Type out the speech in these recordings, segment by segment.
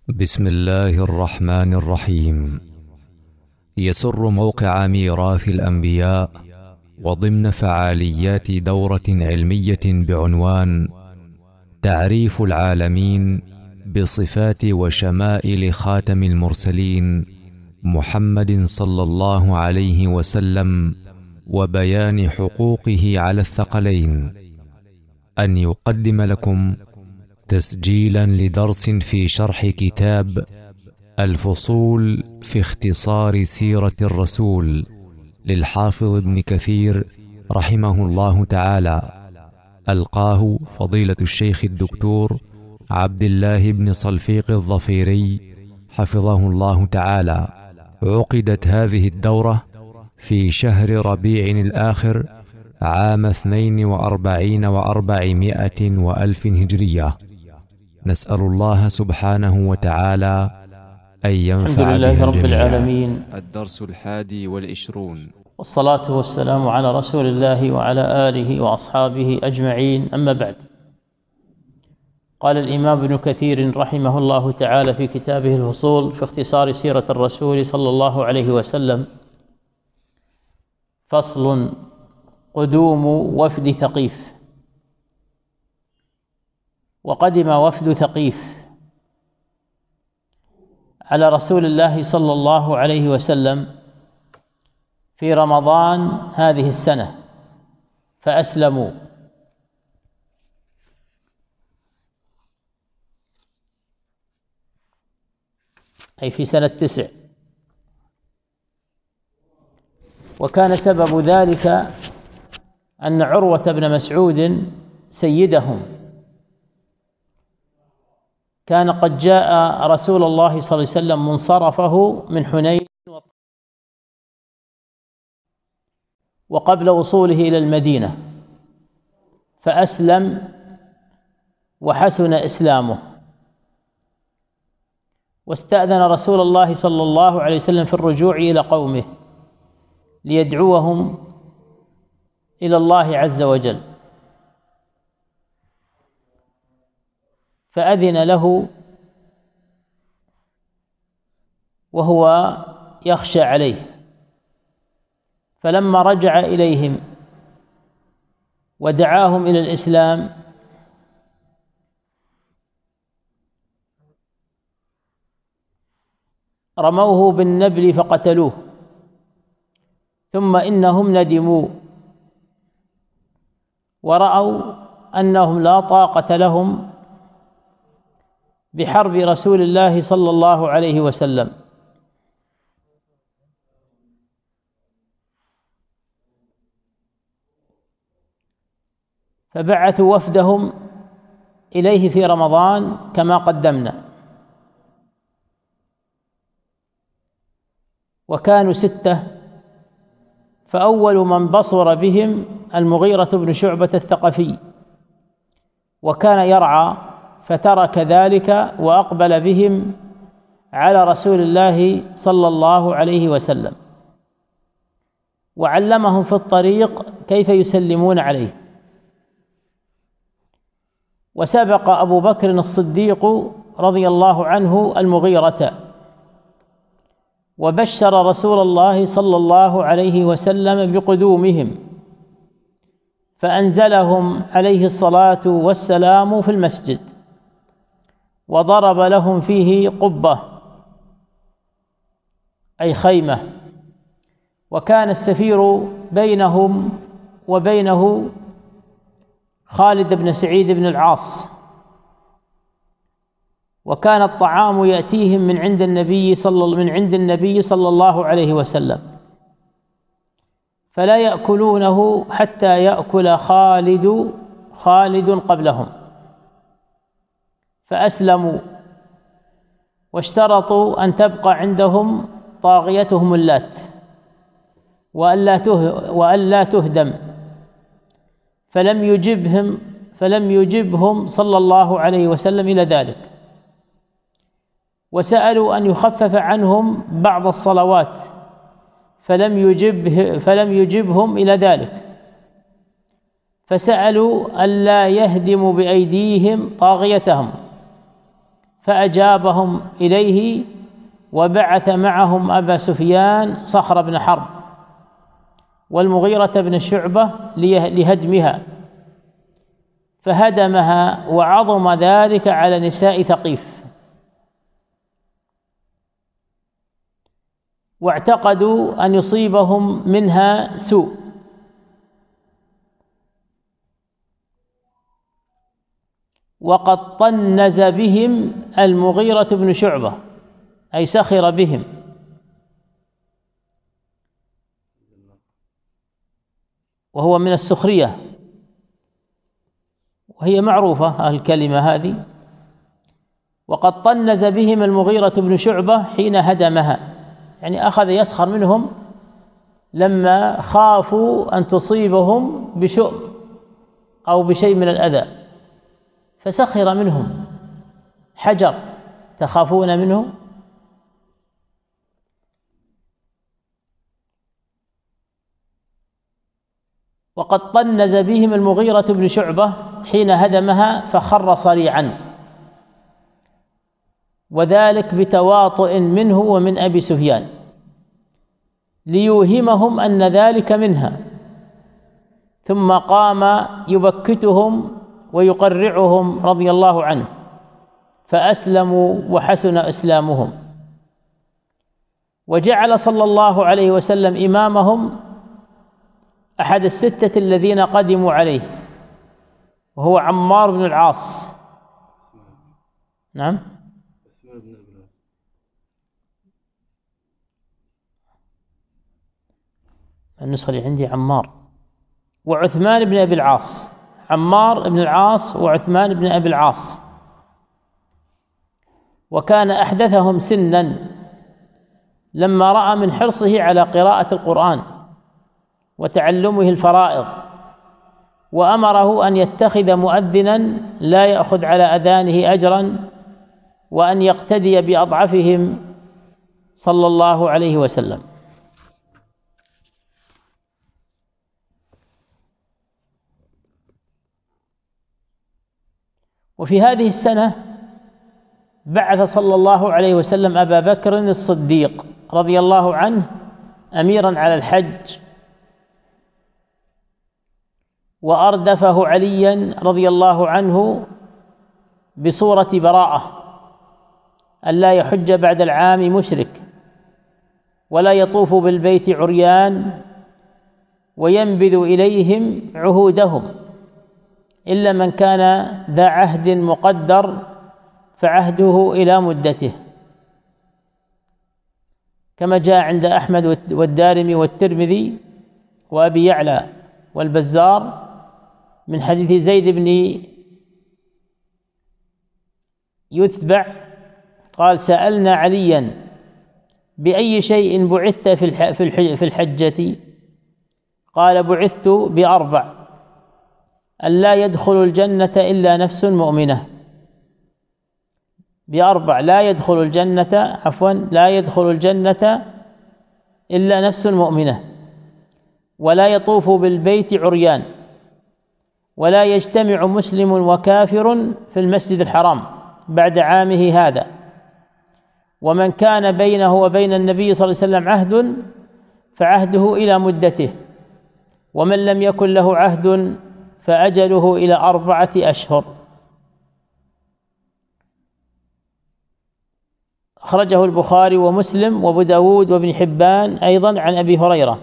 بسم الله الرحمن الرحيم. يسر موقع ميراث الأنبياء وضمن فعاليات دورة علمية بعنوان تعريف العالمين بصفات وشمائل خاتم المرسلين محمد صلى الله عليه وسلم وبيان حقوقه على الثقلين، أن يقدم لكم تسجيلا لدرس في شرح كتاب الفصول في اختصار سيرة الرسول للحافظ ابن كثير رحمه الله تعالى، ألقاه فضيلة الشيخ الدكتور عبد الله بن صلفيق الظفيري حفظه الله تعالى. عقدت هذه الدورة في شهر ربيع الآخر عام 42 و400 وألف هجرية. نسأل الله سبحانه وتعالى أن ينفع الحمد لله بها رب الجميع. العالمين، الدرس 21 والصلاة والسلام على رسول الله وعلى آله وأصحابه أجمعين، أما بعد. قال الإمام ابن كثير رحمه الله تعالى في كتابه الفصول في اختصار سيرة الرسول صلى الله عليه وسلم: فصل: قدوم وفد ثقيف. وقدم وفد ثقيف على رسول الله صلى الله عليه وسلم في رمضان هذه السنة فأسلموا، أي في سنة 9. وكان سبب ذلك أن عروة بن مسعود سيدهم كان قد جاء رسول الله صلى الله عليه وسلم منصرفه من حنين وقبل وصوله إلى المدينة، فأسلم وحسن إسلامه، واستأذن رسول الله صلى الله عليه وسلم في الرجوع إلى قومه ليدعوهم إلى الله عز وجل، فأذن له وهو يخشى عليه. فلما رجع إليهم ودعاهم إلى الإسلام رموه بالنبل فقتلوه، ثم إنهم ندموا ورأوا أنهم لا طاقة لهم بحرب رسول الله صلى الله عليه وسلم، فبعثوا وفدهم إليه في رمضان كما قدمنا، وكانوا 6. فأول من بصر بهم المغيرة بن شعبة الثقفي، وكان يرعى فترك ذلك وأقبل بهم على رسول الله صلى الله عليه وسلم، وعلمهم في الطريق كيف يسلمون عليه. وسبق أبو بكر الصديق رضي الله عنه المغيرة، وبشر رسول الله صلى الله عليه وسلم بقدومهم، فأنزلهم عليه الصلاة والسلام في المسجد، وضرب لهم فيه قبة أي خيمة، وكان السفير بينهم وبينه خالد بن سعيد بن العاص، وكان الطعام يأتيهم من عند النبي صلى الله عليه وسلم، فلا يأكلونه حتى يأكل خالد قبلهم، فأسلموا واشترطوا أن تبقى عندهم طاغيتهم اللات وألا تهدم، فلم يجبهم صلى الله عليه وسلم إلى ذلك، وسألوا أن يخفف عنهم بعض الصلوات فلم يجبهم إلى ذلك، فسألوا ألا يهدموا بأيديهم طاغيتهم فأجابهم إليه وبعث معهم أبا سفيان صخر بن حرب والمغيرة بن شعبة لهدمها، فهدمها وعظم ذلك على نساء ثقيف، واعتقدوا أن يصيبهم منها سوء، وقد طنز بهم المغيرة بن شعبة أي سخر بهم، وهو من السخرية وهي معروفة الكلمة هذه. وقد طنز بهم المغيرة بن شعبة حين هدمها، يعني أخذ يسخر منهم لما خافوا أن تصيبهم بشؤم أو بشيء من الأذى، فسخر منهم. حجر تخافون منه؟ وقد طنز بهم المغيرة بن شعبة حين هدمها فخر صريعا، وذلك بتواطؤ منه ومن أبي سفيان ليوهمهم أن ذلك منها، ثم قام يبكتهم ويقرعهم رضي الله عنه، فأسلموا وحسن إسلامهم. وجعل صلى الله عليه وسلم إمامهم أحد الستة الذين قدموا عليه، وهو عمار بن العاص. نعم، النسخة اللي عندي عمار وعثمان بن أبي العاص، عمار بن العاص وعثمان بن أبي العاص، وكان أحدثهم سنا لما رأى من حرصه على قراءة القرآن وتعلمه الفرائض، وأمره أن يتخذ مؤذنا لا يأخذ على أذانه أجرا، وأن يقتدي بأضعفهم صلى الله عليه وسلم. وفي هذه السنة بعث صلى الله عليه وسلم أبا بكر الصديق رضي الله عنه أميرا على الحج، وأردفه عليا رضي الله عنه بصورة براءة ألا يحج بعد العام مشرك، ولا يطوف بالبيت عريان، وينبذ إليهم عهودهم إلا من كان ذا عهد مقدر فعهده إلى مدته، كما جاء عند أحمد والدارمي والترمذي وأبي يعلى والبزار من حديث زيد بن يثبع قال: سألنا عليا بأي شيء بعثت في الحجة؟ قال: بعثت بأربع: ألا يدخل الجنة إلا نفس مؤمنة، بأربع لا يدخل الجنة إلا نفس مؤمنة، ولا يطوف بالبيت عريان، ولا يجتمع مسلم وكافر في المسجد الحرام بعد عامه هذا، ومن كان بينه وبين النبي صلى الله عليه وسلم عهد فعهده إلى مدته، ومن لم يكن له عهد فأجله إلى 4 أشهر. أخرجه البخاري ومسلم وابو داود وابن حبان أيضا عن أبي هريرة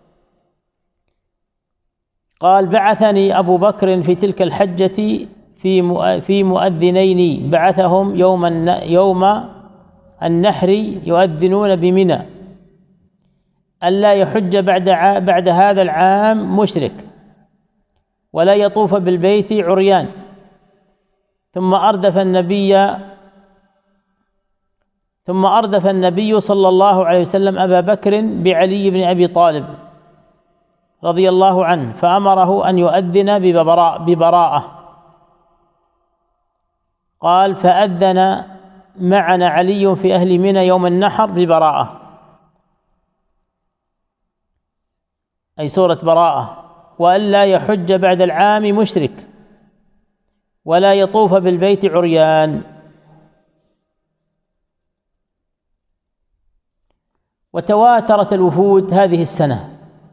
قال: بعثني أبو بكر في تلك الحجة في مؤذنين بعثهم يوم النحر يؤذنون بمنى ألا يحج بعد هذا العام مشرك، ولا يطوف بالبيت عريان. ثم أردف النبي صلى الله عليه وسلم أبا بكر بعلي بن أبي طالب رضي الله عنه، فأمره أن يؤذن ببراءة. قال: فأذن معنا علي في أهل منى يوم النحر ببراءة، أي سورة براءة، وألا يحج بعد العام مشرك، ولا يطوف بالبيت عريان. وتواترت الوفود هذه السنة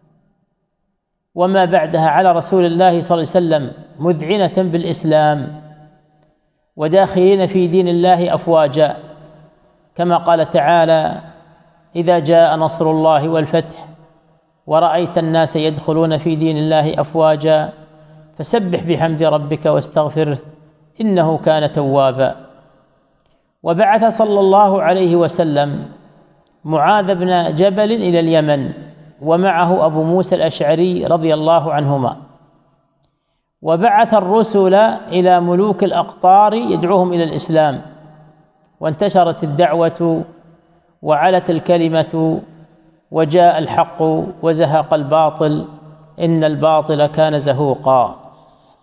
وما بعدها على رسول الله صلى الله عليه وسلم مذعنة بالإسلام وداخلين في دين الله أفواجا، كما قال تعالى: إذا جاء نصر الله والفتح ورأيت الناس يدخلون في دين الله أفواجا فسبح بحمد ربك واستغفره إنه كان توابا. وبعث صلى الله عليه وسلم معاذ بن جبل إلى اليمن ومعه أبو موسى الأشعري رضي الله عنهما، وبعث الرسل إلى ملوك الأقطار يدعوهم إلى الإسلام، وانتشرت الدعوة وعلت الكلمة وجاء الحق وزهق الباطل إن الباطل كان زهوقا.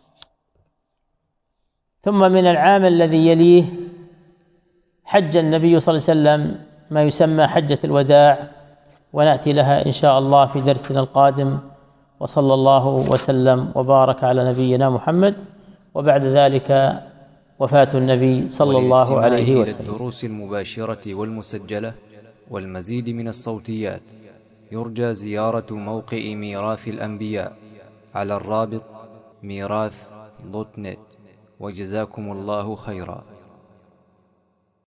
ثم من العام الذي يليه حج النبي صلى الله عليه وسلم ما يسمى حجة الوداع، ونأتي لها إن شاء الله في درسنا القادم، وصلى الله وسلم وبارك على نبينا محمد. وبعد ذلك وفاة النبي صلى الله عليه وسلم. الدروس المباشرة والمسجلة والمزيد من الصوتيات يرجى زيارة موقع ميراث الأنبياء على الرابط ميراث.net. وجزاكم الله خيرا.